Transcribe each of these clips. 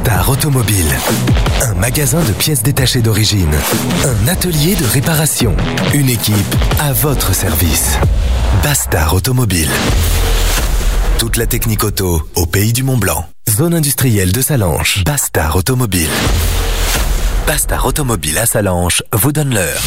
Bastar Automobile. Un magasin de pièces détachées d'origine. Un atelier de réparation. Une équipe à votre service. Bastar Automobile. Toute la technique auto au pays du Mont-Blanc. Zone industrielle de Sallanches. Bastar Automobile. Bastar Automobile à Sallanches vous donne l'heure.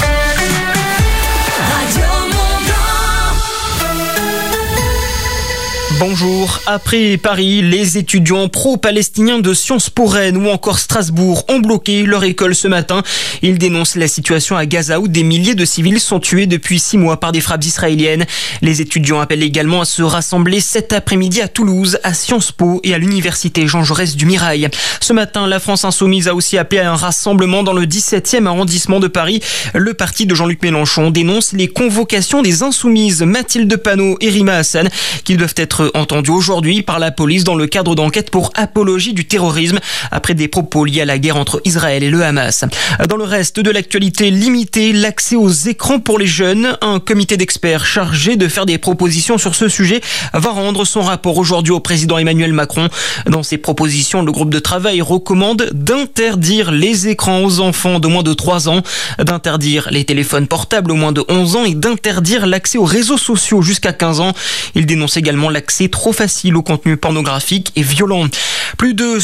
Bonjour. Après Paris, les étudiants pro-palestiniens de Sciences Po Rennes ou encore Strasbourg ont bloqué leur école ce matin. Ils dénoncent la situation à Gaza où des milliers de civils sont tués depuis 6 mois par des frappes israéliennes. Les étudiants appellent également à se rassembler cet après-midi à Toulouse, à Sciences Po et à l'université Jean Jaurès du Mirail. Ce matin, la France Insoumise a aussi appelé à un rassemblement dans le 17e arrondissement de Paris. Le parti de Jean-Luc Mélenchon dénonce les convocations des Insoumises Mathilde Panot et Rima Hassan qui doivent être entendus aujourd'hui par la police dans le cadre d'enquêtes pour apologie du terrorisme après des propos liés à la guerre entre Israël et le Hamas. Dans le reste de l'actualité, limiter l'accès aux écrans pour les jeunes. Un comité d'experts chargé de faire des propositions sur ce sujet va rendre son rapport aujourd'hui au président Emmanuel Macron. Dans ses propositions, le groupe de travail recommande d'interdire les écrans aux enfants de moins de 3 ans, d'interdire les téléphones portables aux moins de 11 ans et d'interdire l'accès aux réseaux sociaux jusqu'à 15 ans. Il dénonce également l'accès trop facile au contenu pornographique et violent. Plus de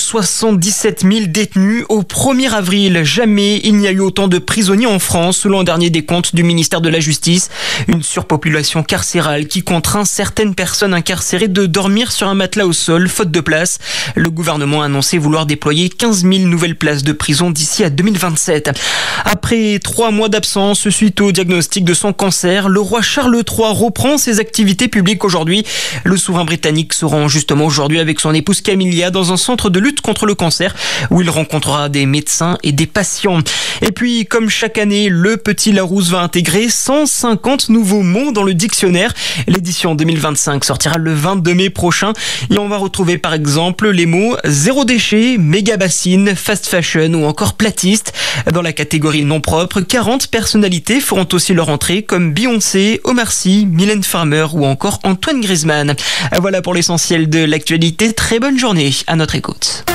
77 000 détenus au 1er avril. Jamais il n'y a eu autant de prisonniers en France, selon un dernier décompte du ministère de la Justice. Une surpopulation carcérale qui contraint certaines personnes incarcérées de dormir sur un matelas au sol, faute de place. Le gouvernement a annoncé vouloir déployer 15 000 nouvelles places de prison d'ici à 2027. Après 3 mois d'absence suite au diagnostic de son cancer, le roi Charles III reprend ses activités publiques aujourd'hui. Le souverain britannique se rend justement aujourd'hui avec son épouse Camilla dans un centre de lutte contre le cancer où il rencontrera des médecins et des patients. Et puis, comme chaque année, le Petit Larousse va intégrer 150 nouveaux mots dans le dictionnaire. L'édition 2025 sortira le 22 mai prochain et on va retrouver par exemple les mots zéro déchet, méga bassine, fast fashion ou encore platiste. Dans la catégorie non propre, 40 personnalités feront aussi leur entrée comme Beyoncé, Omar Sy, Mylène Farmer ou encore Antoine Griezmann. Voilà pour l'essentiel de l'actualité. Très bonne journée à notre écoute.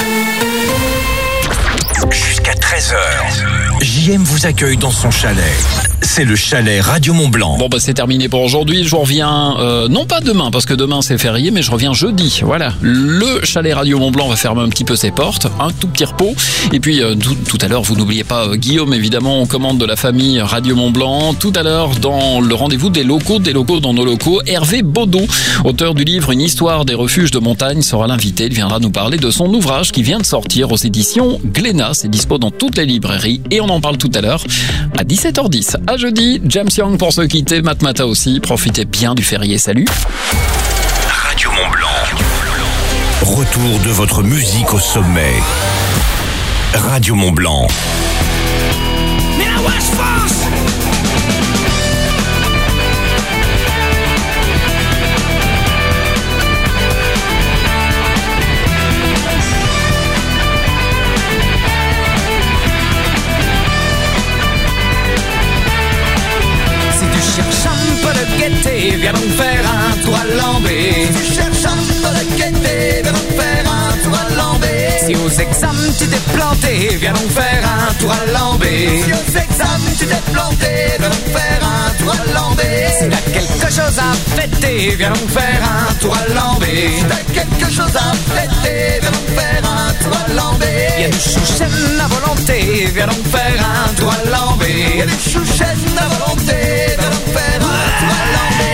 Jusqu'à 13h, JM vous accueille dans son chalet. C'est le chalet Radio Mont-Blanc. Bon c'est terminé pour aujourd'hui. Je reviens, non pas demain, parce que demain c'est férié, mais je reviens jeudi. Voilà, le chalet Radio Mont-Blanc va fermer un petit peu ses portes, un tout petit repos. Et puis tout à l'heure, vous n'oubliez pas Guillaume, évidemment, on commande de la famille Radio Mont-Blanc. Tout à l'heure, dans le rendez-vous des locaux dans nos locaux, Hervé Baudot, auteur du livre Une histoire des refuges de montagne, sera l'invité. Il viendra nous parler de son ouvrage qui vient de sortir aux éditions Glénat. C'est dispo dans toutes les librairies et on en parle tout à l'heure à 17h10. À jeudi, James Young pour se quitter, Matmata aussi. Profitez bien du férié, salut. Radio Mont-Blanc. Retour de votre musique au sommet. Radio Mont-Blanc. Cherche un peu de gaieté, viens donc faire un tour à Lambé. Si tu cherches un peu de gaieté, viens donc faire un tour à Lambé. Si aux examens tu t'es planté, viens donc faire un tour à Lambé. Si aux examens tu t'es planté, viens donc faire un tour à Lambé. Si t'as quelque chose à fêter, viens donc faire un tour à Lambé. Si t'as quelque chose à fêter, viens donc faire un tour à Lambé. Y'a du chouchen à volonté, viens donc faire un tour à Lambé. Y'a du chouchen à volonté, viens donc faire un tour à Lambé.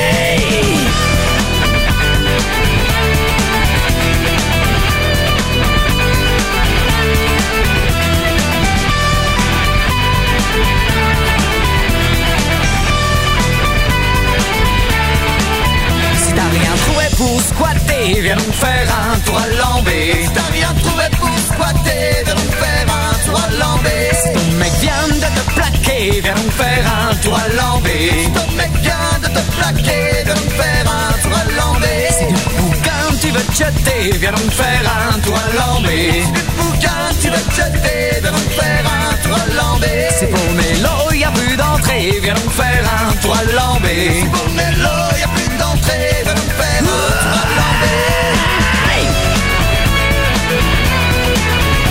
Si t'as rien trouvé pour squatter, viens donc faire un tour à Lambé. Si t'as rien trouvé pour squatter, viens donc faire un tour à Lambé. Si ton mec vient de te plaquer, viens donc faire un tour à Lambé. Si ton mec vient de te plaquer, viens donc faire un tour à Lambé. Si du bouquin tu veux te jeter, viens donc faire un tour à Lambé. Si du bouquin tu veux te jeter, viens donc faire un tour à Lambé. Si pour Mélo y'a plus d'entrée, viens donc faire un tour à Lambé. Si pour Mélo y'a plus d'entrée, viens donc faire un tour à Lambé.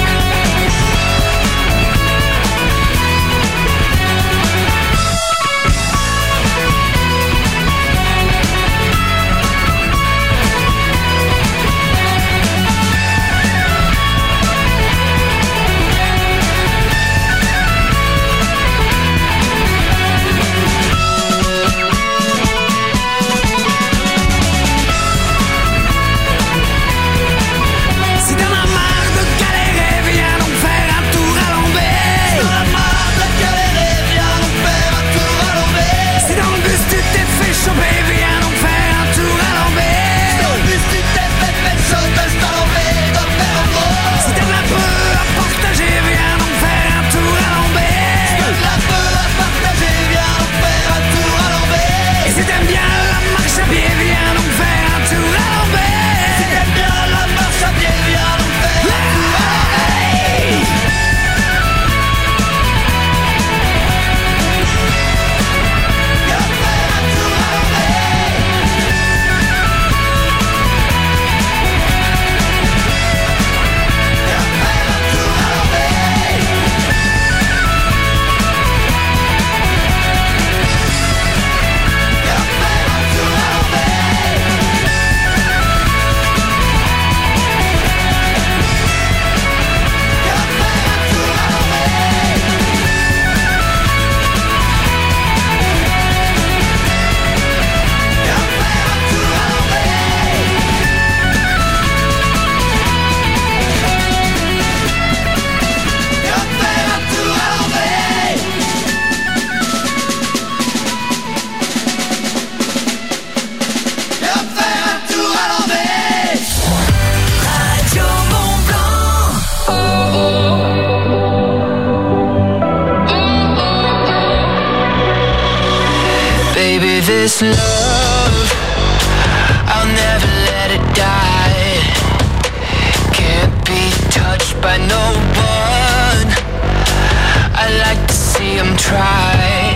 this love, I'll never let it die. Can't be touched by no one, I like to see them try.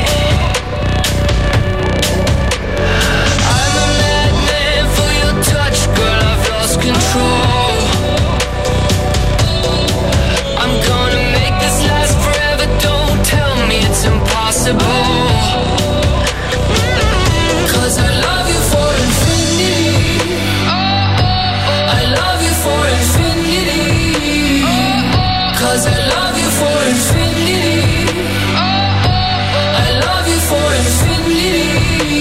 I'm a madman for your touch, girl, I've lost control. I'm gonna make this last forever, don't tell me it's impossible. Cause I love you for infinity, I love you for infinity. Cause I love you for infinity, I love you for infinity.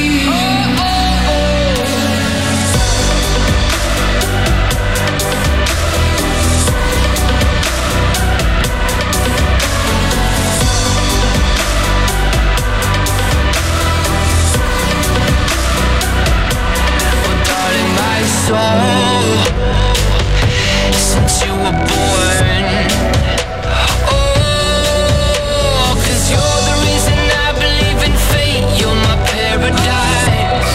Soul, since you were born, oh, 'cause you're the reason I believe in fate, you're my paradise.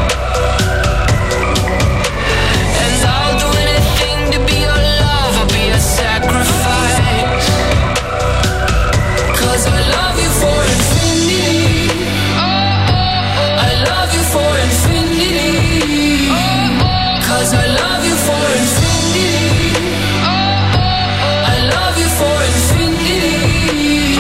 And I'll do anything to be your love, I'll be a sacrifice. 'Cause I love you for infinity, I love you for infinity. Cause I love you for infinity, I love you for infinity.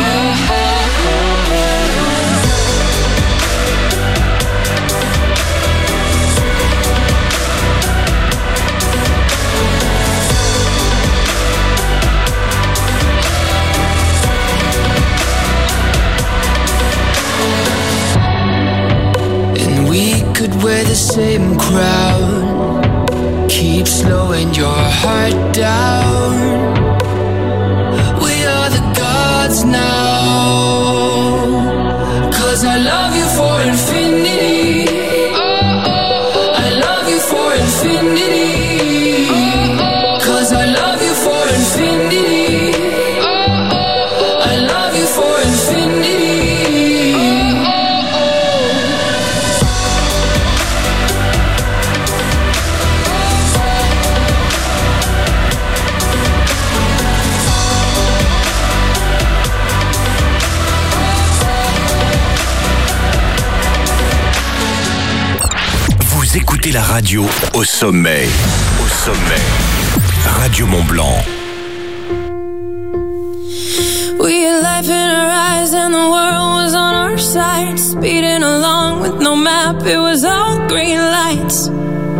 And we could wear the same crown, keep slowing your heart down. We are the gods now. 'Cause I love you for infinity, I love you for infinity. 'Cause I love you for infinity, I love you for infinity. Écoutez la radio au sommet. Au sommet. Radio Mont-Blanc. We had life in our eyes and the world was on our side. Speeding along with no map, it was all green lights.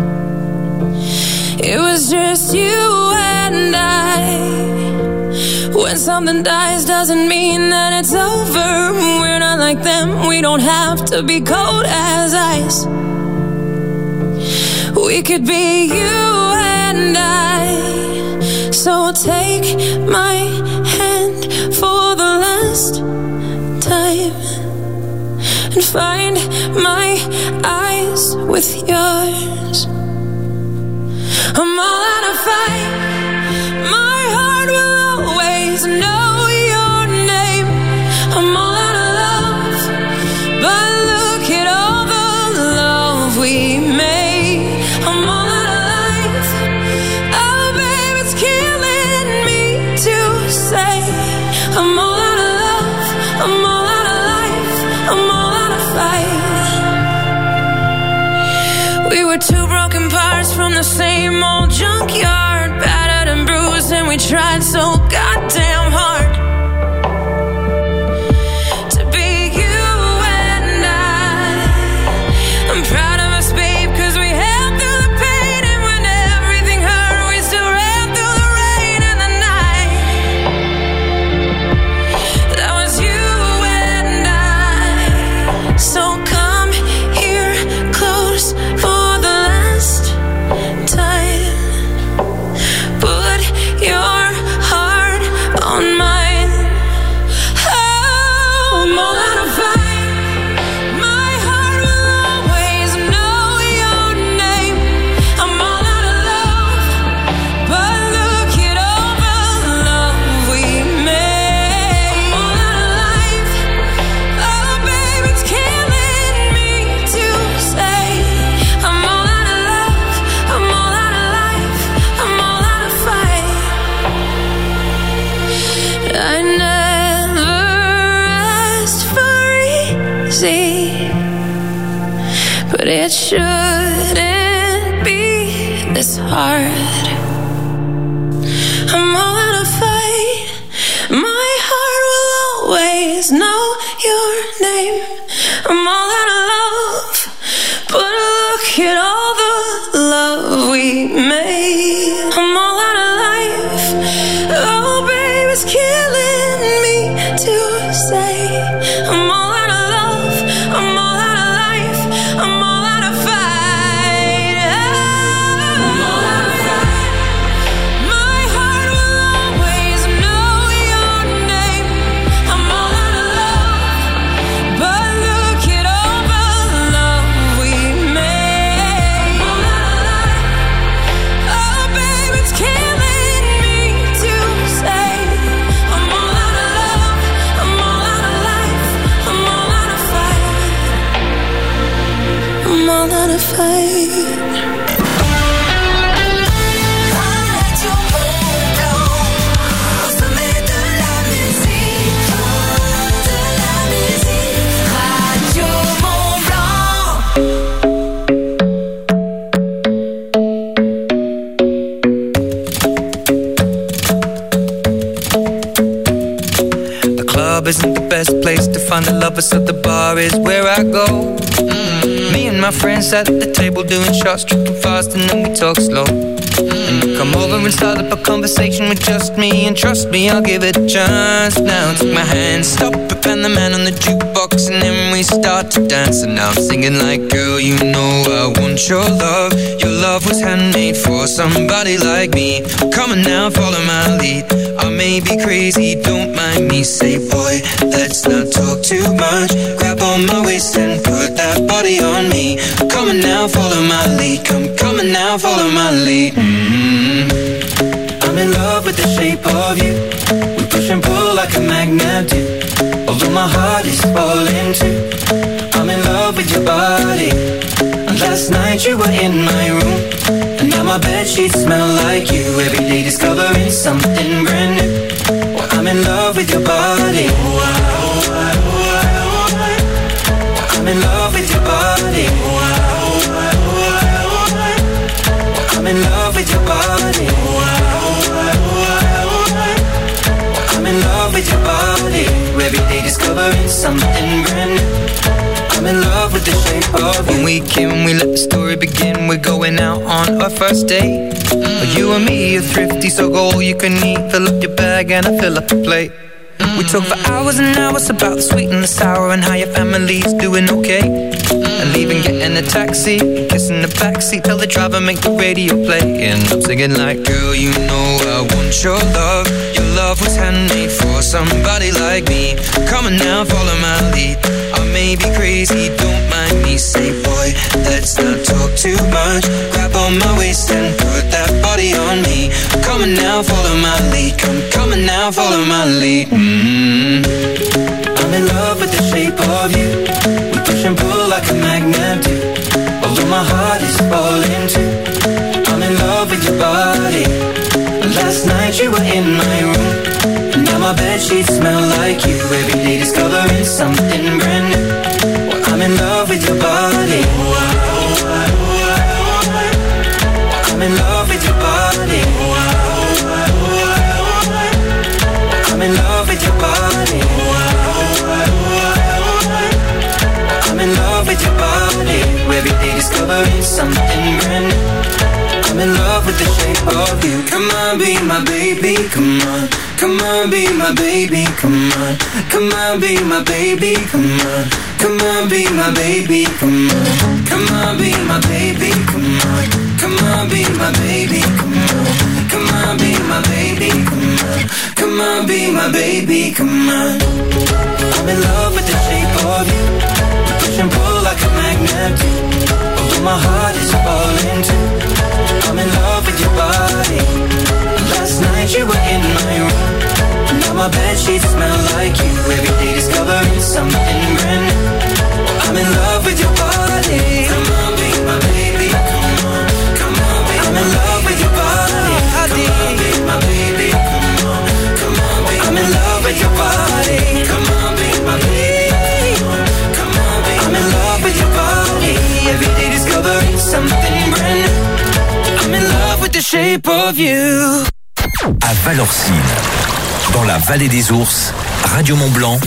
It was just you and I. When something dies doesn't mean that it's over. We're not like them, we don't have to be cold as ice. We could be you and I. So take my hand for the last time and find my eyes with yours. I'm all out of fight, my heart will always know your name. I'm all out of love, but look at all the love we made. I'm all out of life, oh babe, it's killing me to say. I'm all out of love, I'm all out of life, I'm all out of fight. We were two broken parts from the same old junkyard, battered and bruised, and we tried so goddamn hard to be you and I. I'm proud of us, babe, 'cause we held through the pain, and when everything hurt, we still ran through the rain and the night. That was you and I. So come here close for the last hard. I'm all out of fight. My heart will always know your name. I'm all out of love, but look at all the love we made. I'm all out of life. Oh, babe, it's killing me to say. I'm all out of love. I'm all out of life. I'm all out of fight. I'm all out of fight. My heart will always know your name. I'm all out of love, but look at all the love we made. I'm all out of life. Oh, babe, it's killing me to say. I'm all out of love. I'm all out of life. I'm all out of fight. I'm all out of fight. The club isn't the best place to find the lovers, so the bar is where I go. Me and my friends at the table doing shots, tripping fast, and then we talk slow. And you come over and start up a conversation with just me, and trust me, I'll give it a chance. Now take my hand, stop it, and the man on the jukebox, and then we start to dance. And now I'm singing like, girl, you know I want your love. Your love was handmade for somebody like me. Come on now, follow my lead. I may be crazy, don't mind me. Say, boy, let's not talk too much. Grab on my waist and put that body on me. Come on now, follow my lead. Come on now, follow my lead. I'm in love with the shape of you. We push and pull like a magnet do. Although my heart is falling too. I'm in love with your body. And last night you were in my room, and now my bedsheets smell like you. Every day discovering something brand new. Well, I'm in love with your body. I'm in love with your body. I'm in love with your body. I'm in love with your body. Every day discovering something brand new. I'm in love with the shape of you. When we came, we let the story begin. We're going out on our first date. You and me are thrifty, so go all you can eat. Fill up your bag and I fill up the plate. We talk for hours and hours about the sweet and the sour, and how your family's doing okay. And leaving, getting a taxi, kissing the backseat, tell the driver make the radio play. And I'm singing like, girl, you know I want your love. Your love was handmade for somebody like me. Come on now, follow my lead. I may be crazy, don't mind me. Say, boy, let's not talk too much. Grab on my waist and put that body on me. Come on now, follow my lead. Come on now, follow my lead. I'm in love with the shape of you. We push and pull like a magnet do. Although my heart is falling too. I'm in love with your body. Last night you were in my room, and now my bedsheets smell like you. Every day discovering something brand new. Well, I'm in love with your body. I'm in love with your body. I'm in love with your body. I'm in love with your body. Every day discovering something brand new. I'm in love with the shape of you. Come on, be my baby, come on. Come on, be my baby, come on. Come on, be my baby, come on. Come on, be my baby, come on. Come on, be my baby, come on. Come on, be my baby, come on. Come on, be my baby, come on. Come on, be my baby, come on. I'm in love with the shape of you. We push and pull like a magnet do. Although my heart is falling too. I'm in love with your body. Last night you were in my room, and now my bedsheets smell like you. Every day discovering something brand new. I'm in love with your body. Come on, be my baby. Come on, come on, be I'm in love with your body. Come on, be my baby. Come on, come on, be I'm in love with your body. Come on, be my baby. Come on, be I'm in love with your body. Every day discovering something brand new. I'm in love the shape of you. À Valorcine, dans la vallée des ours, Radio Mont-Blanc,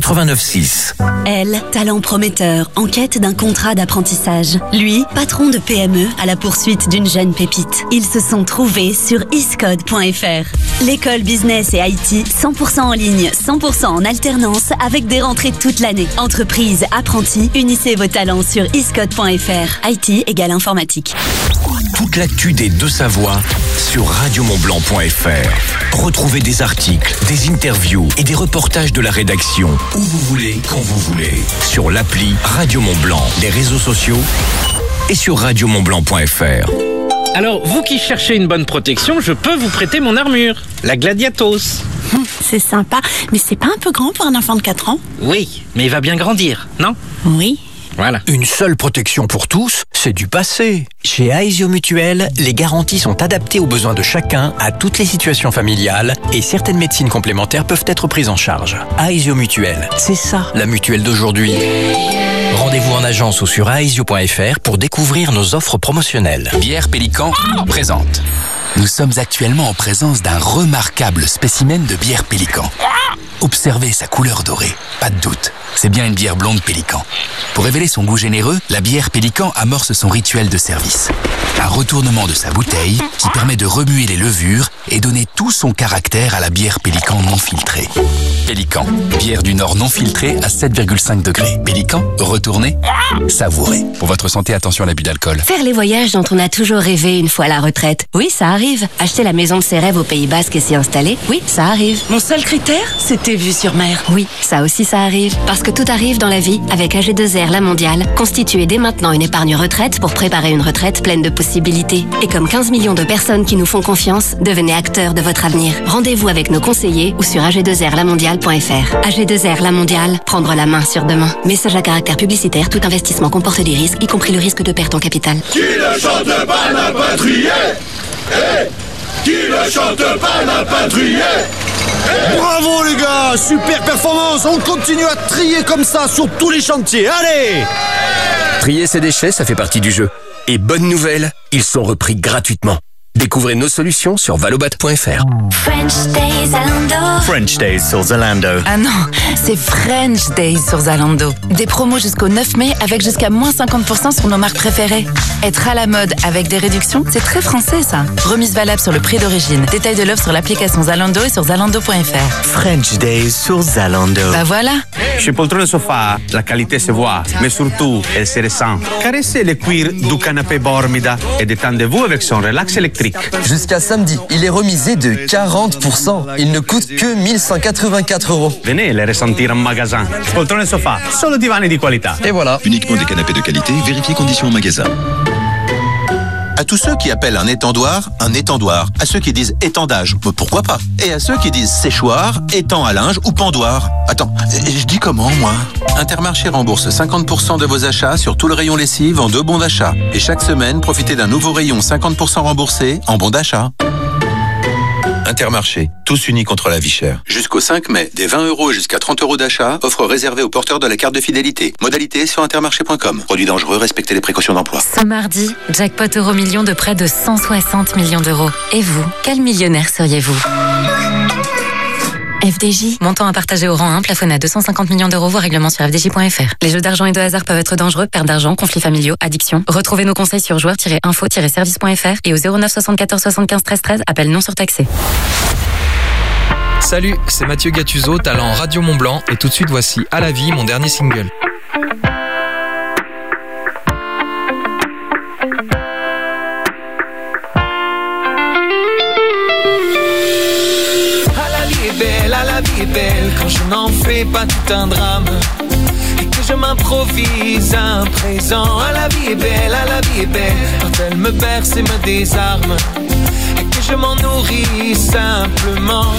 89.6. Elle, talent prometteur, en quête d'un contrat d'apprentissage. Lui, patron de PME à la poursuite d'une jeune pépite. Ils se sont trouvés sur iscode.fr. L'école business et IT, 100% en ligne, 100% en alternance, avec des rentrées toute l'année. Entreprise, apprentis, unissez vos talents sur iscode.fr. IT égale informatique. Toute l'actu des Deux-Savoie sur radiomontblanc.fr. Retrouvez des articles, des interviews et des reportages de la rédaction où vous voulez, quand vous voulez. Sur l'appli Radio Mont-Blanc, les réseaux sociaux et sur radiomontblanc.fr. Alors, vous qui cherchez une bonne protection, je peux vous prêter mon armure, la Gladiatos. C'est sympa, mais c'est pas un peu grand pour un enfant de 4 ans? Oui, mais il va bien grandir, non? Oui. Voilà. Une seule protection pour tous, c'est du passé. Chez Aesio Mutuel, les garanties sont adaptées aux besoins de chacun, à toutes les situations familiales, et certaines médecines complémentaires peuvent être prises en charge. Aesio Mutuel, c'est ça la mutuelle d'aujourd'hui. Rendez-vous en agence ou sur aesio.fr pour découvrir nos offres promotionnelles. Bière Pélican présente. Nous sommes actuellement en présence d'un remarquable spécimen de bière Pélican. Observez sa couleur dorée, pas de doute, c'est bien une bière blonde Pélican. Pour révéler son goût généreux, la bière Pélican amorce son rituel de service. Un retournement de sa bouteille qui permet de remuer les levures et donner tout son caractère à la bière Pélican non filtrée. Pélican, bière du Nord non filtrée à 7,5 degrés. Pélican, retournez, savourez. Pour votre santé, attention à l'abus d'alcool. Faire les voyages dont on a toujours rêvé une fois à la retraite. Oui, ça arrive. Acheter la maison de ses rêves au Pays Basque et s'y installer. Oui, ça arrive. Mon seul critère, c'était vue sur mer. Oui, ça aussi ça arrive. Parce que tout arrive dans la vie avec AG2R La Mondiale. Constituez dès maintenant une épargne retraite pour préparer une retraite pleine de possibilités. Et comme 15 millions de personnes qui nous font confiance, devenez acteurs de votre avenir. Rendez-vous avec nos conseillers ou sur ag2rlamondiale.fr. AG2R La Mondiale, prendre la main sur demain. Message à caractère publicitaire, tout investissement comporte des risques, y compris le risque de perte en capital. Qui ne chante pas n'a pas trié. Qui ne chante pas n'a pas trié. Bravo les gars, super performance, on continue à trier comme ça sur tous les chantiers, allez! Trier ses déchets, ça fait partie du jeu. Et bonne nouvelle, ils sont repris gratuitement. Découvrez nos solutions sur valobat.fr. French Days Zalando. French Days sur Zalando. Ah non, c'est French Days sur Zalando. Des promos jusqu'au 9 mai avec jusqu'à moins 50% sur nos marques préférées. Être à la mode avec des réductions, c'est très français ça. Remise valable sur le prix d'origine. Détail de l'offre sur l'application Zalando et sur zalando.fr. French Days sur Zalando. Bah voilà. Chez Poltrone Sofa, la qualité se voit, mais surtout, elle se ressent. Caressez le cuir du canapé Bormida et détendez-vous avec son relax électrique. Jusqu'à samedi, il est remisé de 40%. Il ne coûte que 1184 €. Venez les ressentir en magasin. Poltrone Sofa, solo divani di qualità. Et voilà. Uniquement des canapés de qualité, vérifiez conditions en magasin. À tous ceux qui appellent un étendoir, à ceux qui disent étendage, pourquoi pas? Et à ceux qui disent séchoir, étang à linge ou pendoir. Attends, je dis comment moi? Intermarché rembourse 50% de vos achats sur tout le rayon lessive en 2 bons d'achat. Et chaque semaine, profitez d'un nouveau rayon 50% remboursé en bons d'achat. Intermarché, tous unis contre la vie chère. Jusqu'au 5 mai, des 20 € et jusqu'à 30 € d'achat, offre réservée aux porteurs de la carte de fidélité. Modalité sur intermarché.com. Produit dangereux, respectez les précautions d'emploi. Ce mardi, jackpot Euromillions de près de 160 millions d'euros. Et vous, quel millionnaire seriez-vous ? FDJ, montant à partager au rang 1, plafonné à 250 millions d'euros, voire règlement sur fdj.fr. Les jeux d'argent et de hasard peuvent être dangereux, perte d'argent, conflits familiaux, addiction. Retrouvez nos conseils sur joueurs-info-service.fr et au 09 74 75 13 13, appel non surtaxé. Salut, c'est Mathieu Gattuso, talent Radio Mont-Blanc, et tout de suite voici À la vie, mon dernier single. La vie est belle quand je n'en fais pas tout un drame et que je m'improvise un présent. Ah, la vie est belle quand elle me berce et me désarme et que je m'en nourris simplement.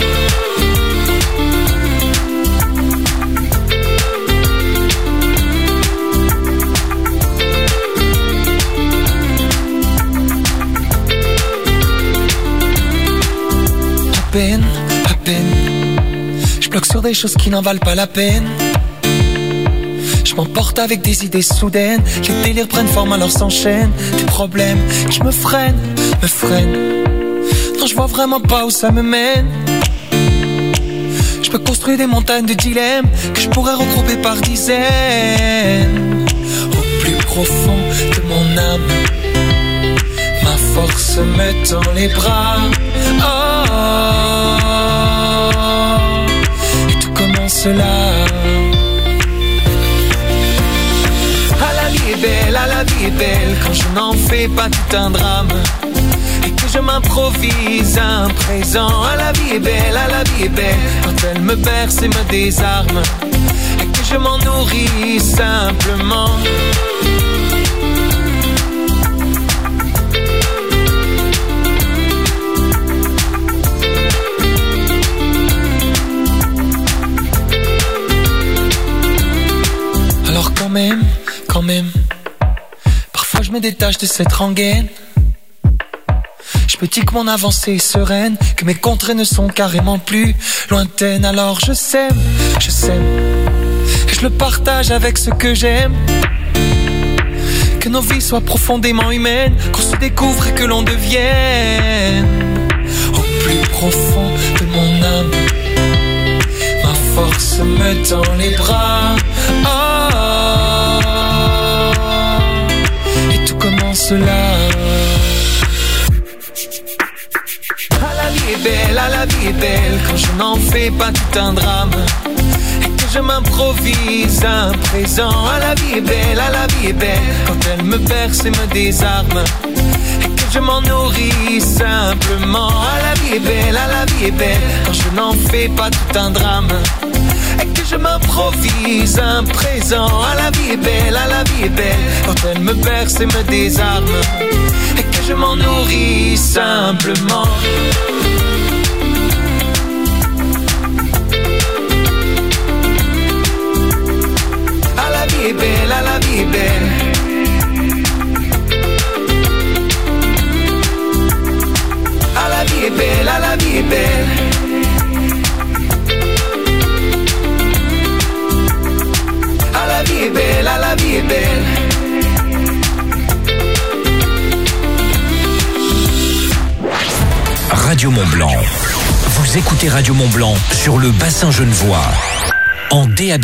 À peine, je bloque sur des choses qui n'en valent pas la peine. Je m'emporte avec des idées soudaines. Les délires prennent forme alors s'enchaînent. Des problèmes qui me freinent. je vois vraiment pas où ça me mène. Je peux construire des montagnes de dilemmes que je pourrais regrouper par dizaines. Au plus profond de mon âme, ma force me tend les bras. Oh, et tout commence là. Ah, la vie est belle, ah, la vie est belle quand je n'en fais pas tout un drame. Et que je m'improvise un présent. Ah, la vie est belle, ah, la vie est belle quand elle me berce et me désarme. Et que je m'en nourris simplement. Alors quand même, parfois je me détache de cette rengaine. Je me dis que mon avancée est sereine, que mes contrées ne sont carrément plus lointaines. Alors je sème, et je le partage avec ceux que j'aime. Que nos vies soient profondément humaines, qu'on se découvre et que l'on devienne. Au plus profond de mon âme, ma force me tend les bras. Oh, et tout commence là. Ah, la vie est belle quand je n'en fais pas tout un drame. Et que je m'improvise un présent. Ah, la vie est belle, ah, la vie est belle quand elle me berce et me désarme. Et que je m'en nourris simplement. Ah, la vie est belle, ah, la vie est belle quand je n'en fais pas tout un drame. Et que je m'improvise un présent. Ah, la vie est belle, ah, la vie est belle quand elle me berce et me désarme. Et que je m'en nourris simplement. Ah, la vie est belle, ah, la vie est belle. Ah, la vie est belle, ah, la vie est belle. Ah, la vie est belle, ah, la vie est belle. Radio Mont-Blanc. Vous écoutez Radio Mont-Blanc sur le bassin genevois en DAB+.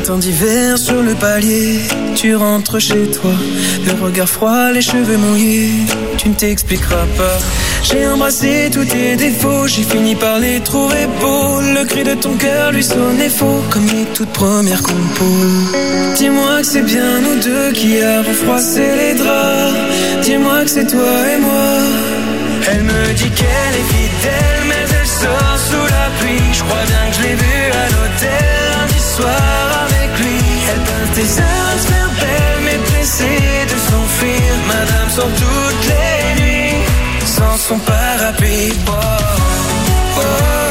matin d'hiver sur le palier, tu rentres chez toi, le regard froid, les cheveux mouillés, tu ne t'expliqueras pas. J'ai embrassé tous tes défauts, j'ai fini par les trouver beaux. Le cri de ton cœur lui sonnait faux, comme les toutes premières compos. Dis-moi que c'est bien nous deux qui avons froissé les draps. Dis-moi que c'est toi et moi. Elle me dit qu'elle est fidèle, mais elle sort sous la pluie. Je crois bien que je l'ai vue à l'hôtel lundi soir avec lui. Elle peint tes heures à se faire belle, mais pressée de s'enfuir. Madame sort toutes les nuits sans son parapluie. Oh, oh,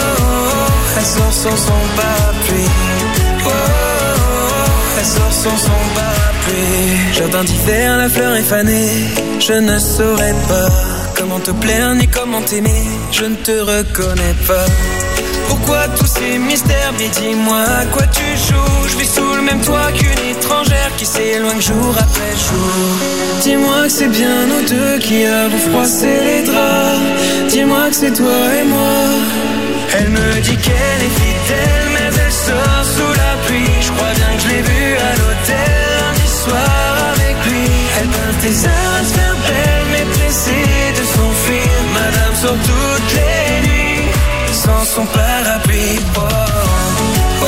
oh, elle sort sans son parapluie. Oh, oh, elle sort sans son parapluie. Jardin d'hiver, la fleur est fanée. Je ne saurais pas comment te plaire ni comment t'aimer. Je ne te reconnais pas. Pourquoi tous ces mystères? Mais dis-moi à quoi tu joues. Je vis sous le même toit qu'une étrangère qui s'éloigne jour après jour. Dis-moi que c'est bien nous deux qui avons froissé les draps. Dis-moi que c'est toi et moi. Elle me dit qu'elle est fidèle, mais elle sort sous la pluie. Je crois bien que je l'ai vue à l'hôtel lundi soir avec lui. Elle peint tes heures à se faire belle, mais pressée de s'enfuir. Madame sort toutes les nuits sans son parapluie. Oh, oh, oh,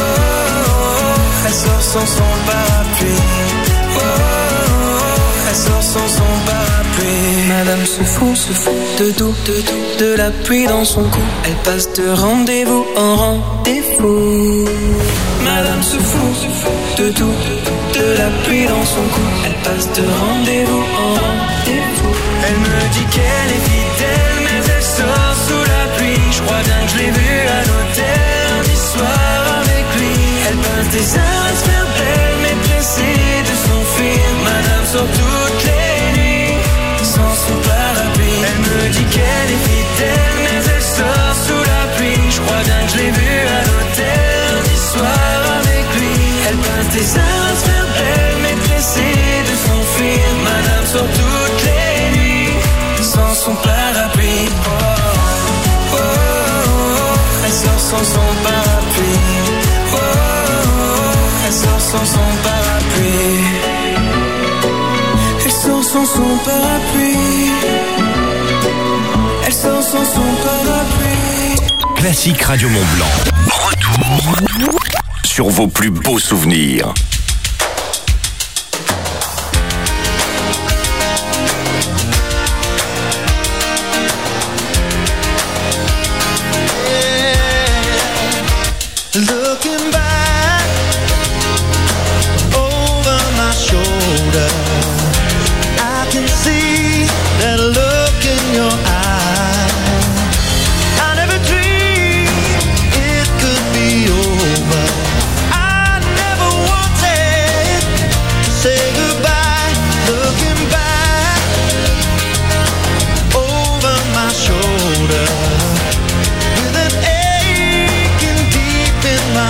oh, elle sort sans son parapluie. Oh, oh, oh, elle sort sans son parapluie. Madame se fout de dos, de la pluie dans son cou. Elle passe de rendez-vous en rendez-vous. Madame se fout de tout, de la pluie dans son cou. Elle passe de rendez-vous en rendez-vous. Elle me dit qu'elle est fidèle, mais elle sort sous la pluie. Je crois bien que je l'ai vue à l'hôtel lundi soir avec lui. Elle peint des heures à se faire belle, mais pressée de s'enfuir. Madame sort toutes les nuits sans son parapluie. Elle me dit qu'elle est fidèle, mais elle sort sous la pluie. Je crois bien que je l'ai vue à l'hôtel lundi soir avec lui. Elle peint des heures à se faire belle, mais pressée de s'enfuir. Madame sort toutes les nuits sans son parapluie. Oh, oh, oh, oh, elle sort sans son parapluie. Oh, oh, oh, elle sort sans son parapluie. Elle sort sans son parapluie. Elle sort sans son parapluie. Classique Radio Mont-Blanc. Retour sur vos plus beaux souvenirs. Looking back over my shoulder, I can see that look in your eye. I never dreamed it could be over. I never wanted to say goodbye. Looking back over my shoulder, with an aching deep in my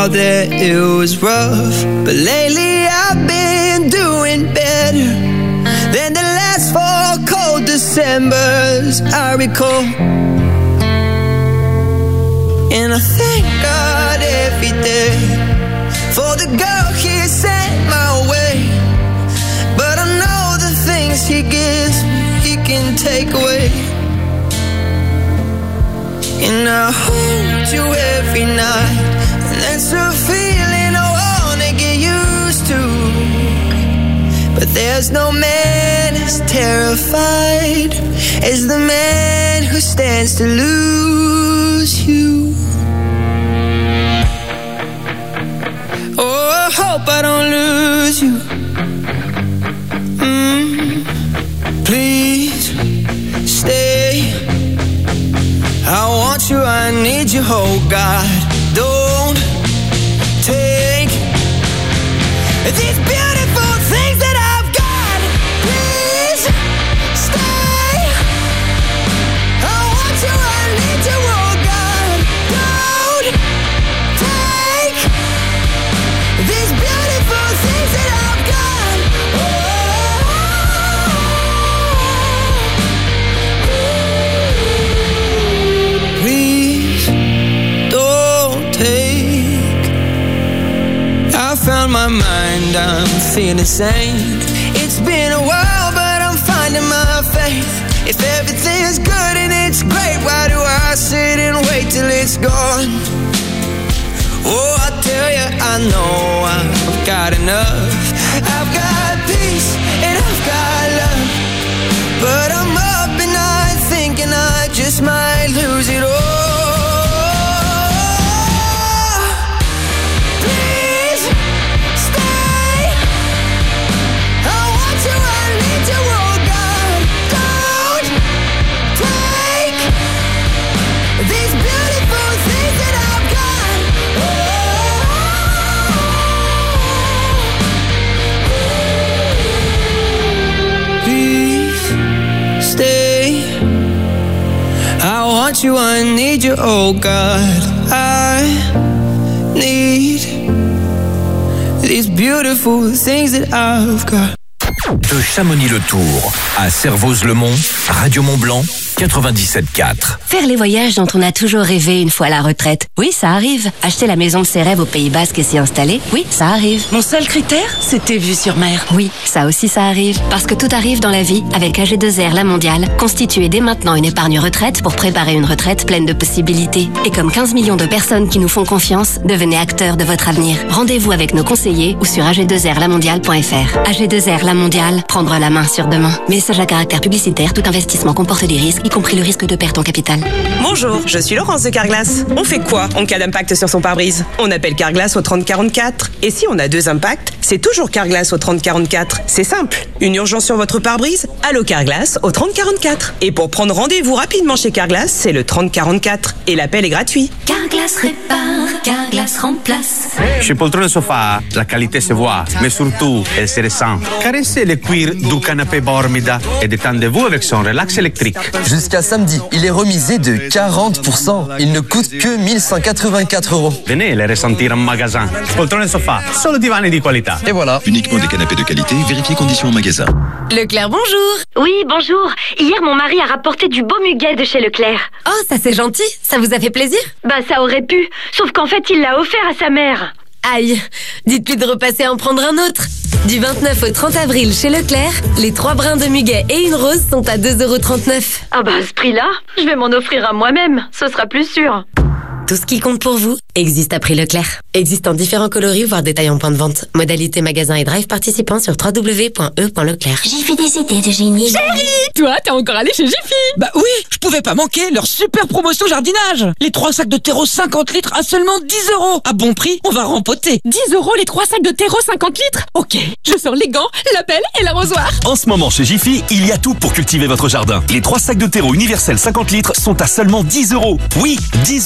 while there it was rough, but lately I've been doing better than the last 4 cold Decembers I recall. And I thank God every day for the girl He sent my way. But I know the things He gives me, He can take away. And I hold you every night, and that's a feeling I wanna get used to. But there's no man as terrified as the man who stands to lose you. Oh, I hope I don't lose you. Please stay. I want you, I need you, oh God. Don't take these beautiful things that I've got. Please stay. I want you, I need you, oh God. Don't take these beautiful things that I've got. Please don't take. I found my mind, I'm feeling sane. It's been a while, but I'm finding my faith. If everything's good and it's great, why do I sit and wait till it's gone? Oh, I tell you, I know I've got enough. I've got peace and I've got love, but I'm up at night thinking I just might lose it all. Please stay. I want you, I need you, oh God. Don't take these beautiful things that I've got. Please stay. I want you, I need you, oh God. I need these beautiful things that I've got. De Chamonix-le-Tour à Servoz-le-Mont, Radio Mont-Blanc, 97.4. Faire les voyages dont on a toujours rêvé une fois à la retraite. Oui, ça arrive. Acheter la maison de ses rêves au Pays Basque et s'y installer. Oui, ça arrive. Mon seul critère, c'était vue sur mer. Oui, ça aussi ça arrive. Parce que tout arrive dans la vie avec AG2R La Mondiale. Constituez dès maintenant une épargne retraite pour préparer une retraite pleine de possibilités. Et comme 15 millions de personnes qui nous font confiance, devenez acteurs de votre avenir. Rendez-vous avec nos conseillers ou sur ag2rlamondiale.fr. AG2R La Mondiale, prendre la main sur demain. Message à caractère publicitaire, tout investissement comporte des risques, y compris le risque de perte en capital. Bonjour, je suis Laurence de Carglass. On fait quoi en cas d'impact sur son pare-brise? On appelle Carglass au 3044. Et si on a 2 impacts, c'est toujours Carglass au 3044. C'est simple. Une urgence sur votre pare-brise? Allô Carglass au 3044. Et pour prendre rendez-vous rapidement chez Carglass, c'est le 3044. Et l'appel est gratuit. Carglass répare, Carglass remplace. Chez Poltrone Sofa, la qualité se voit, mais surtout, elle se ressent. Caressez le cuir du canapé Bormida et détendez-vous avec son relax électrique. Jusqu'à samedi, il est remisé de 40%. Il ne coûte que 1184 €. Venez les ressentir en magasin. Poltrone Sofa, solo divani di qualità. Et voilà. Uniquement des canapés de qualité, vérifiez conditions en magasin. Leclerc, bonjour. Oui, bonjour. Hier, mon mari a rapporté du beau muguet de chez Leclerc. Oh, ça c'est gentil. Ça vous a fait plaisir? Bah, ça aurait pu. Sauf qu'en fait, il l'a offert à sa mère. Aïe, dites-lui de repasser en prendre un autre. Du 29 au 30 avril chez Leclerc, les 3 brins de muguet et une rose sont à 2,39 €. Ah bah, à ce prix-là, je vais m'en offrir à moi-même. Ce sera plus sûr. Tout ce qui compte pour vous existe à prix Leclerc. Existe en différents coloris, voire détails en point de vente. Modalité magasin et drive participant sur www.e.leclerc. J'ai vu des idées de génie. Chérie, toi, t'es encore allé chez Jiffy? Bah oui, je pouvais pas manquer leur super promotion jardinage. Les 3 sacs de terreau 50 litres à seulement 10 €. À bon prix, on va rempoter. 10 € les 3 sacs de terreau 50 litres? Ok, je sors les gants, la pelle et l'arrosoir. En ce moment chez Jiffy, il y a tout pour cultiver votre jardin. Les 3 sacs de terreau universel 50 litres sont à seulement 10 €. Oui, 10 € les 3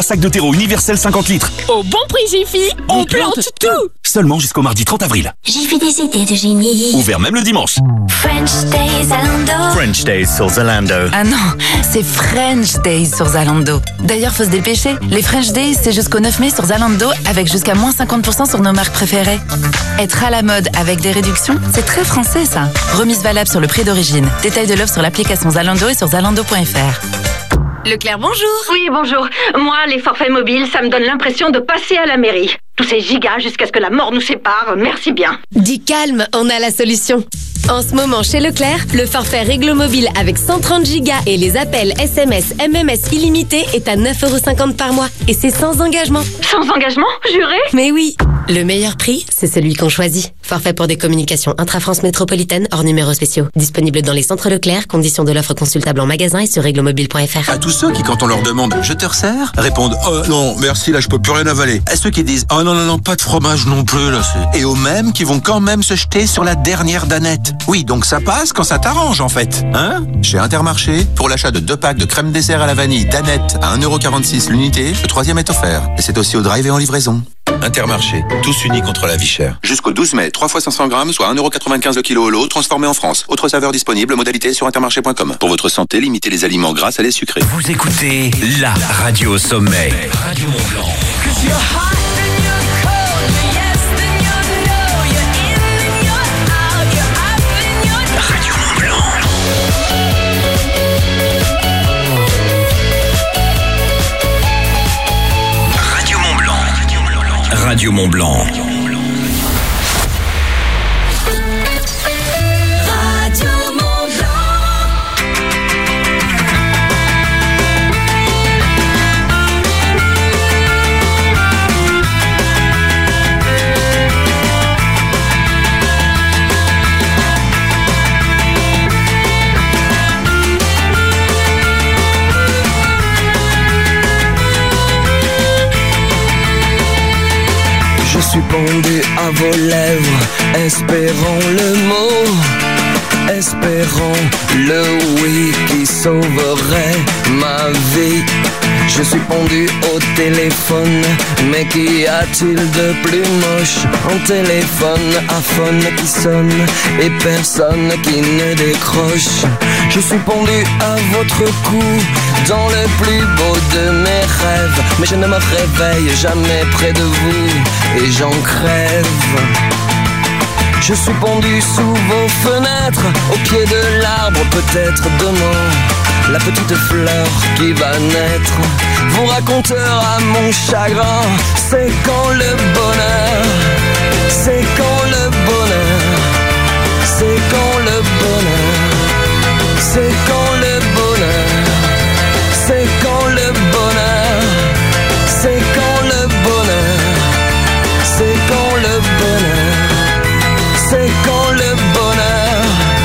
3 sacs de terreau universel 50 litres. Au bon prix Jiffy, on plante tout. Seulement jusqu'au mardi 30 avril. Jiffy des idées de génie. Ouvert même le dimanche. French Days Zalando. French Days sur Zalando. Ah non, c'est French Days sur Zalando. D'ailleurs, faut se dépêcher. Les French Days, c'est jusqu'au 9 mai sur Zalando avec jusqu'à moins 50% sur nos marques préférées. Être à la mode avec des réductions, c'est très français ça. Remise valable sur le prix d'origine. Détail de l'offre sur l'application Zalando et sur zalando.fr. Leclerc, bonjour. Oui, bonjour. Moi, les forfaits mobiles, ça me donne l'impression de passer à la mairie. Tous ces gigas jusqu'à ce que la mort nous sépare, merci bien. Dis calme, on a la solution. En ce moment, chez Leclerc, le forfait Réglo Mobile avec 130 gigas et les appels SMS, MMS illimités est à 9,50€ par mois. Et c'est sans engagement. Sans engagement, juré? Mais oui. Le meilleur prix, c'est celui qu'on choisit. Forfait pour des communications intra-France métropolitaine hors numéros spéciaux. Disponible dans les centres Leclerc, conditions de l'offre consultable en magasin et sur réglomobile.fr. À tous ceux qui, quand on leur demande « Je te resserre ?» répondent « Oh non, merci, là je peux plus rien avaler ». À ceux qui disent « Oh non, pas de fromage non plus, là c'est... » Et aux mêmes qui vont quand même se jeter sur la dernière danette. Oui, donc ça passe quand ça t'arrange en fait. Hein? Chez Intermarché, pour l'achat de 2 packs de crème dessert à la vanille danette à 1,46€ l'unité, le 3e est offert. Et c'est aussi au drive et en livraison. Intermarché, tous unis contre la vie chère. Jusqu'au 12 mai, 3 fois 500 grammes, soit 1,95€ le kilo au lot, transformé en France. Autre saveur disponible, modalité sur intermarché.com. Pour votre santé, limitez les aliments gras, salés, sucrés. Vous écoutez la radio au sommet. Radio Mont-Blanc. Radio Mont-Blanc. Je suis pendu à vos lèvres, espérant le mot, espérant le oui qui sauverait ma vie. Je suis pendu au téléphone, mais qu'y a-t-il de plus moche? Un téléphone à phone qui sonne et personne qui ne décroche. Je suis pendu à votre cou, dans le plus beau de mes rêves, mais je ne me réveille jamais près de vous et j'en crève. Je suis pendu sous vos fenêtres, au pied de l'arbre, peut-être demain la petite fleur qui va naître vous racontera mon chagrin. C'est quand le bonheur, c'est quand le bonheur, c'est quand le bonheur, c'est quand le bonheur, c'est quand le bonheur, c'est quand le bonheur, c'est quand le bonheur, c'est quand le bonheur.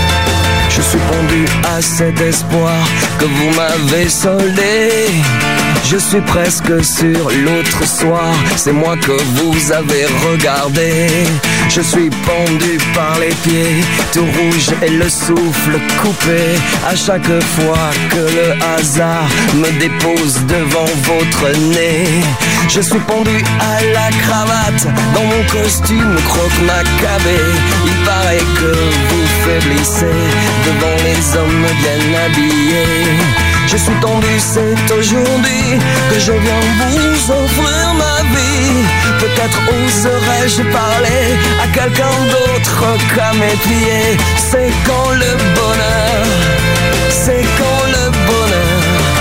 Je suis pendu à cet espoir que vous m'avez soldé. Je suis presque sur l'autre soir, c'est moi que vous avez regardé. Je suis pendu par les pieds, tout rouge et le souffle coupé. À chaque fois que le hasard me dépose devant votre nez. Je suis pendu à la cravate, dans mon costume croque-macabé. Il paraît que vous faiblissez devant les hommes bien habillés. Je suis tendu, c'est aujourd'hui que je viens vous offrir ma vie. Peut-être oserais-je parler à quelqu'un d'autre qu'à mes pieds. C'est quand le bonheur, c'est quand le bonheur,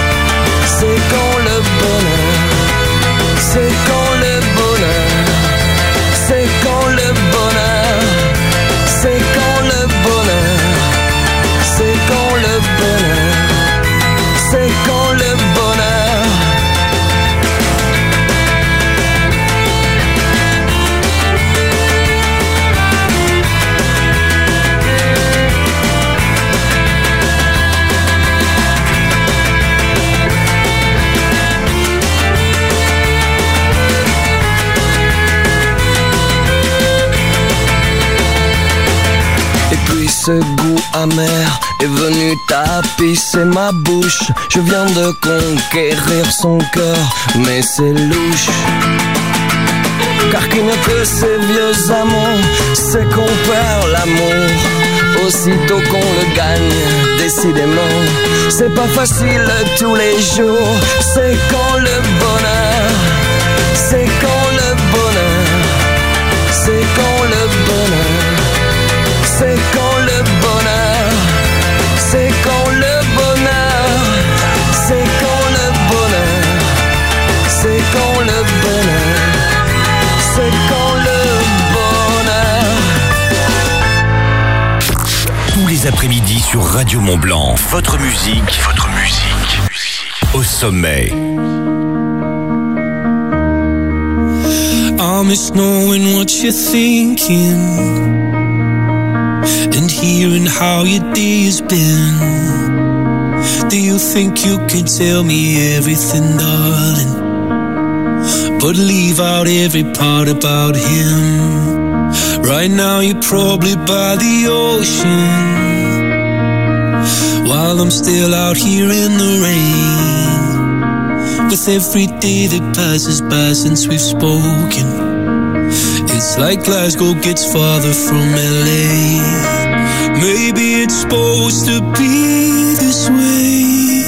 c'est quand le bonheur, c'est quand le bonheur, c'est quand le bonheur, c'est quand le bonheur, c'est quand le bonheur, c'est quand le bonheur. Et puis ce goût amer est venu tapisser ma bouche. Je viens de conquérir son cœur, mais c'est louche. Car qui mieux que ces vieux amants, c'est qu'on perd l'amour aussitôt qu'on le gagne, décidément. C'est pas facile tous les jours, c'est quand le bonheur, c'est quand le bonheur, c'est quand le bonheur, c'est quand le bonheur, c'est quand le bonheur, c'est quand le bonheur, c'est quand le bonheur, c'est quand le bonheur. Tous les après-midi sur Radio Mont-Blanc, votre musique au sommet. I miss knowing what you're thinking and hearing how your day has been. Do you think you can tell me everything, darling, but leave out every part about him? Right now you're probably by the ocean, while I'm still out here in the rain. With every day that passes by since we've spoken, it's like Glasgow gets farther from LA. Maybe it's supposed to be this way,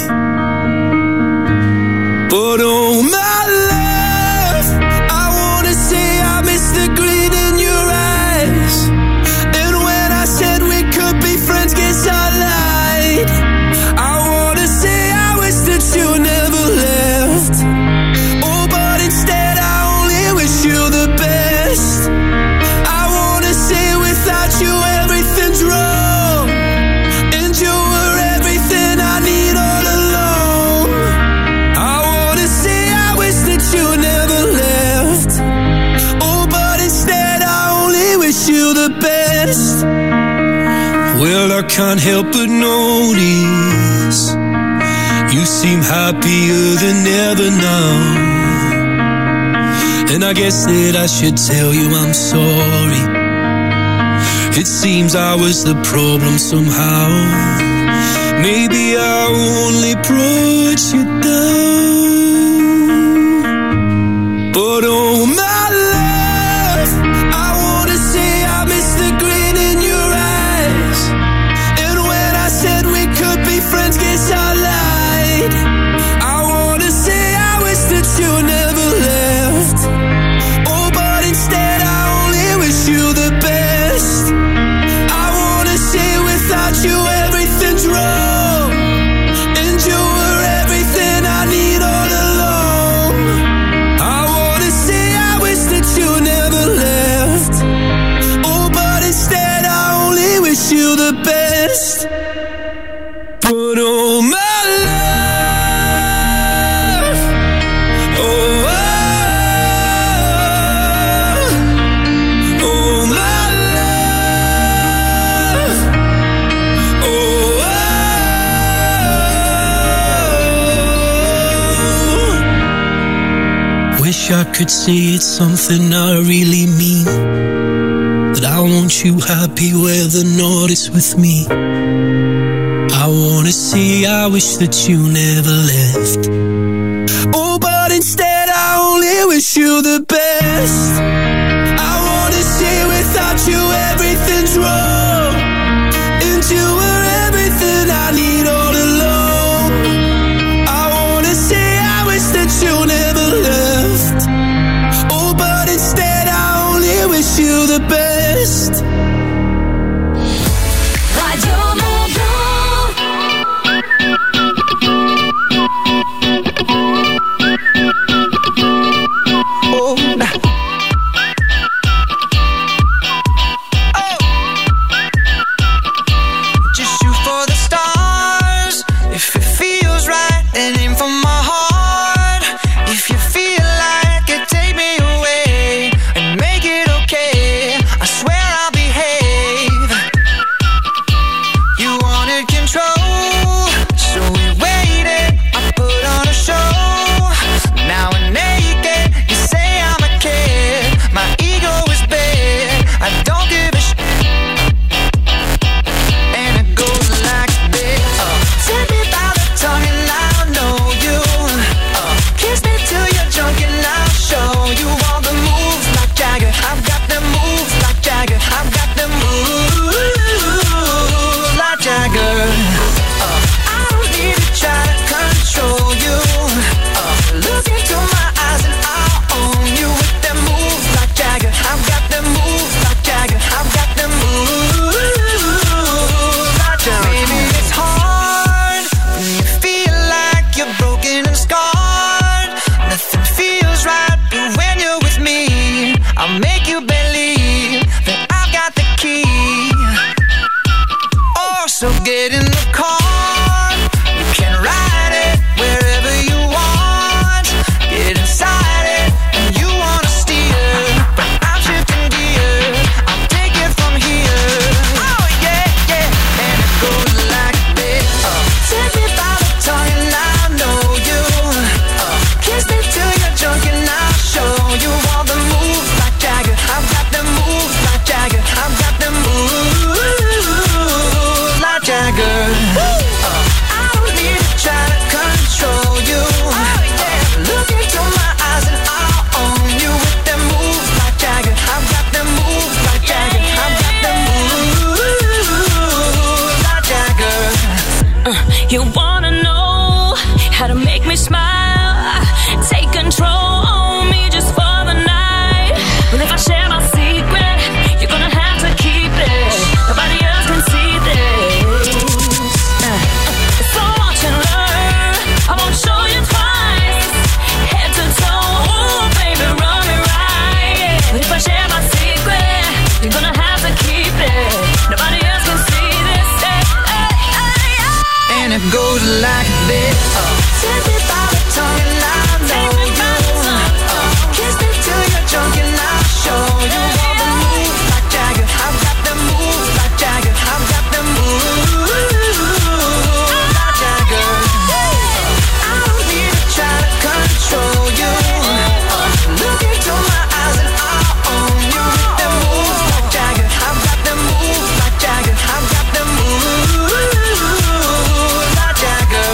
but oh my love, I wanna say I miss the grin in your eyes. And when I said we could be friends, guess I lied. I wanna say I wish that you never left. Oh, but instead I only wish you the best. I wanna say without you everything's wrong, and you were everything I need all along. I wanna say I wish that you never left. Oh, but instead I only wish you the best. Well, I can't help but notice you seem happier than ever now, and I guess that I should tell you I'm sorry. It seems I was the problem somehow. Maybe I only brought you down, but oh my love, I wanna say I miss the grin in your eyes. And when I said we could be friends, guess I lied. I wanna say I wish that you never left. Oh, but instead I only wish you the best. I wanna say without you everything's wrong, and you were everything I need all along. I wanna say I wish that you never left. Oh, but instead I only wish you the best. But oh my love, oh, oh my love, oh, wish I could say it's something I really mean, that I want you happy where the north is with me. I wanna say I wish that you never left. Oh, but instead I only wish you the best. I wanna say without you everything's wrong, and you were everything I need all along. I wanna say I wish that you never left. Oh, but instead I only wish you the best. Radio Mont-Blanc. Oh, wanna know how to make me smile. Take control on me just for the night. Well, if I share my secret, you're gonna have to keep it. Nobody else can see this. So watch and learn. I won't show you twice. Head to toe, ooh, baby, run me right. But if I share my secret, you're gonna have to keep it. Nobody else can see this. And it goes like this. Take me by the tongue and I know you. Kiss me till you're drunk and I'll show you all the moves like Jagger. I've got the moves like Jagger. I've got the moves like Jagger. I don't need to try to control you. Look into my eyes and I'll own you with the moves like Jagger. I've got the moves like Jagger. I've got the moves like Jagger.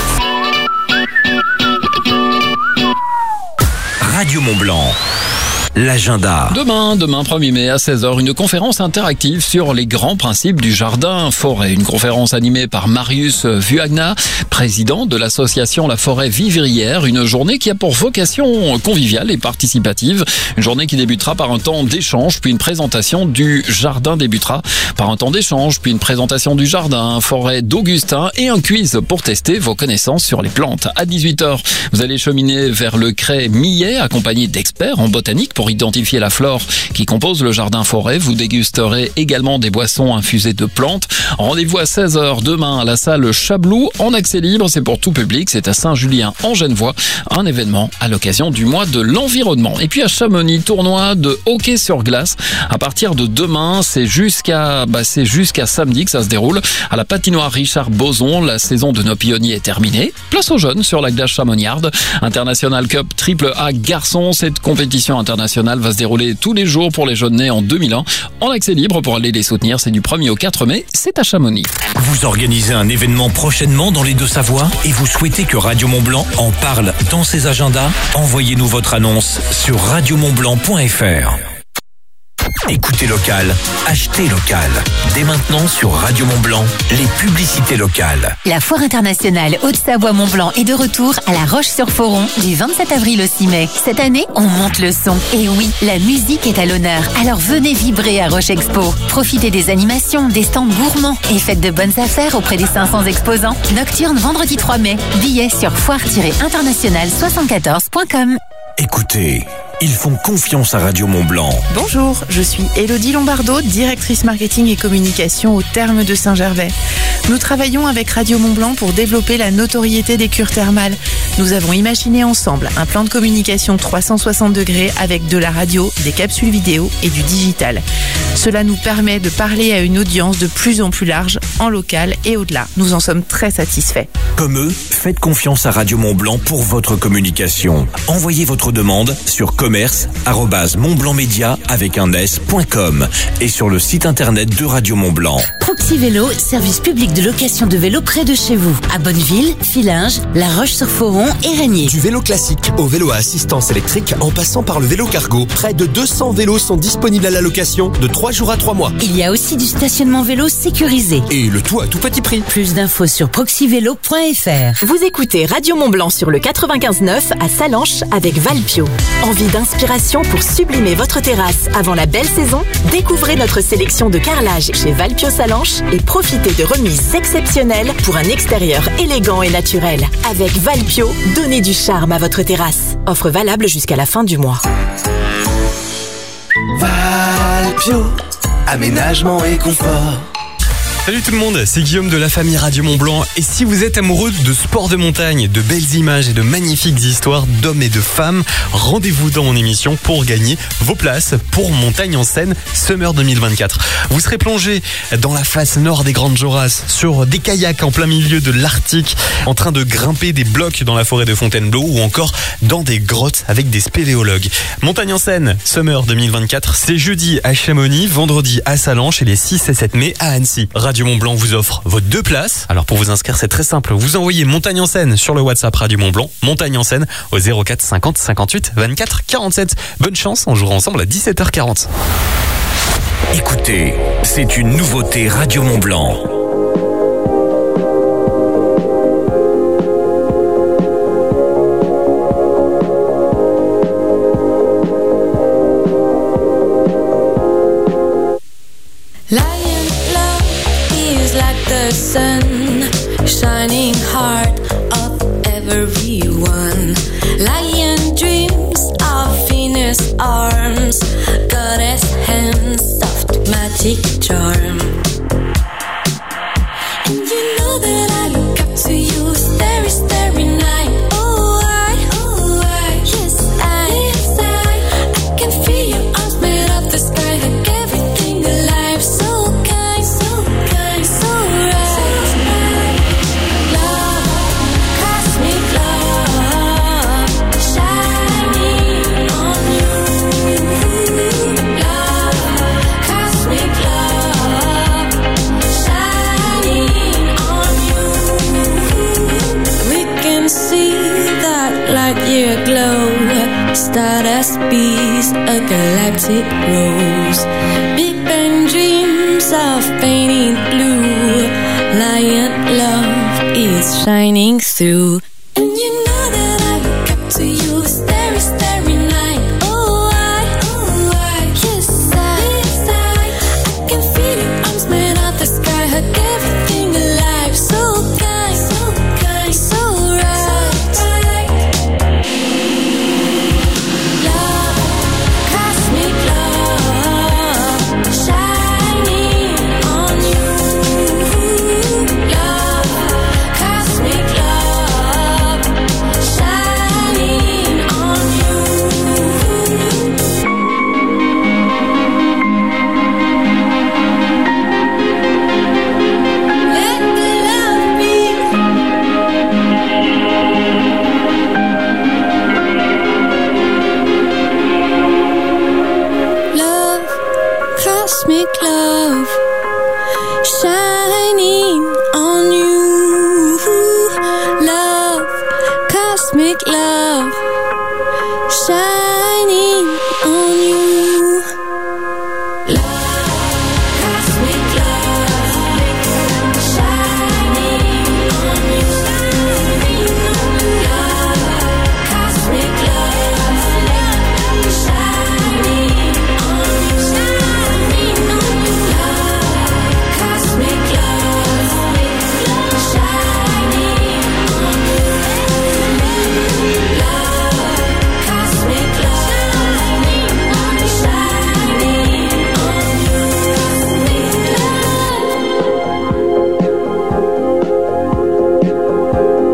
Radio Mont-Blanc. L'agenda. Demain 1er mai à 16h, une conférence interactive sur les grands principes du jardin-forêt. Une conférence animée par Marius Vuagna, président de l'association La Forêt Vivrière. Une journée qui a pour vocation conviviale et participative. Une journée qui débutera par un temps d'échange, puis une présentation du jardin débutera par un temps d'échange, puis une présentation du jardin forêt d'Augustin et un quiz pour tester vos connaissances sur les plantes. À 18h, vous allez cheminer vers le Cré Millet, accompagné d'experts en botanique pour identifier la flore qui compose le jardin forêt. Vous dégusterez également des boissons infusées de plantes. Rendez-vous à 16h demain à la salle Chablou en accès libre. C'est pour tout public. C'est à Saint-Julien en Genevois. Un événement à l'occasion du mois de l'environnement. Et puis à Chamonix, tournoi de hockey sur glace. À partir de demain, c'est jusqu'à samedi que ça se déroule. À la patinoire Richard Boson, la saison de nos pionniers est terminée. Place aux jeunes sur la glace chamoniarde. International Cup Triple A garçon. Cette compétition internationale va se dérouler tous les jours pour les jeunes nés en 2001. En accès libre pour aller les soutenir, c'est du 1er au 4 mai, c'est à Chamonix. Vous organisez un événement prochainement dans les Deux-Savoies et vous souhaitez que Radio Mont-Blanc en parle dans ses agendas? Envoyez-nous votre annonce sur radiomontblanc.fr. Écoutez local, achetez local. Dès maintenant sur Radio Mont-Blanc, les publicités locales. La Foire internationale Haute-Savoie-Mont-Blanc est de retour à La Roche-sur-Foron du 27 avril au 6 mai. Cette année, on monte le son. Et oui, la musique est à l'honneur. Alors venez vibrer à Roche Expo. Profitez des animations, des stands gourmands et faites de bonnes affaires auprès des 500 exposants. Nocturne vendredi 3 mai. Billets sur foire-internationale74.com. Écoutez, ils font confiance à Radio Mont-Blanc. Bonjour, je suis Élodie Lombardo, directrice marketing et communication au Thermes de Saint-Gervais. Nous travaillons avec Radio Mont-Blanc pour développer la notoriété des cures thermales. Nous avons imaginé ensemble un plan de communication 360 degrés avec de la radio, des capsules vidéo et du digital. Cela nous permet de parler à une audience de plus en plus large, en local et au-delà. Nous en sommes très satisfaits. Comme eux, faites confiance à Radio Mont-Blanc pour votre communication. Envoyez votre demande sur commerce@montblancmedia avec un s.com et sur le site internet de Radio Mont-Blanc. Proxy Vélo, service public de location de vélo près de chez vous. À Bonneville, Fillinges, La Roche-sur-Foron et Régnier. Du vélo classique au vélo à assistance électrique en passant par le vélo cargo. Près de 200 vélos sont disponibles à la location de 3 jours à 3 mois. Il y a aussi du stationnement vélo sécurisé. Et le tout à tout petit prix. Plus d'infos sur proxyvélo.fr. Vous écoutez Radio Mont-Blanc sur le 95.9 à Salanches avec Valpio. Envie d'inspiration pour sublimer votre terrasse avant la belle saison? Découvrez notre sélection de carrelage chez Valpio Salanches et profitez de remises exceptionnelles pour un extérieur élégant et naturel. Avec Valpio, donnez du charme à votre terrasse. Offre valable jusqu'à la fin du mois. Valpio, aménagement et confort. Salut tout le monde, c'est Guillaume de la famille Radio Mont-Blanc. Et si vous êtes amoureux de sport de montagne, de belles images et de magnifiques histoires d'hommes et de femmes, rendez-vous dans mon émission pour gagner vos places pour Montagne en Seine Summer 2024. Vous serez plongé dans la face nord des Grandes Jorasses, sur des kayaks en plein milieu de l'Arctique, en train de grimper des blocs dans la forêt de Fontainebleau ou encore dans des grottes avec des spéléologues. Montagne en Seine Summer 2024, c'est jeudi à Chamonix, vendredi à Salanches et les 6 et 7 mai à Annecy. Radio Mont-Blanc vous offre vos 2 places. Alors pour vous inscrire, c'est très simple. Vous envoyez Montagne en Seine sur le WhatsApp Radio Mont-Blanc, Montagne en Seine au 04 50 58 24 47. Bonne chance, on jouera ensemble à 17h40. Écoutez, c'est une nouveauté Radio Mont-Blanc. the sun, shining heart of everyone. Lion dreams of Venus arms, goddess hands, soft magic charm. And you know that I look up to you, starry, starry night. Oh, yes, I can feel your arms made of the sky, like everything alive. So kind, so kind, so right. Love, cosmic love, shining on you. Love, cosmic love, shining on you. We can see that light year glow, stardust bees, a galactic rose. Big Bang dreams of painting blue, lion love is shining through. And you know that I look up to you, starry, starry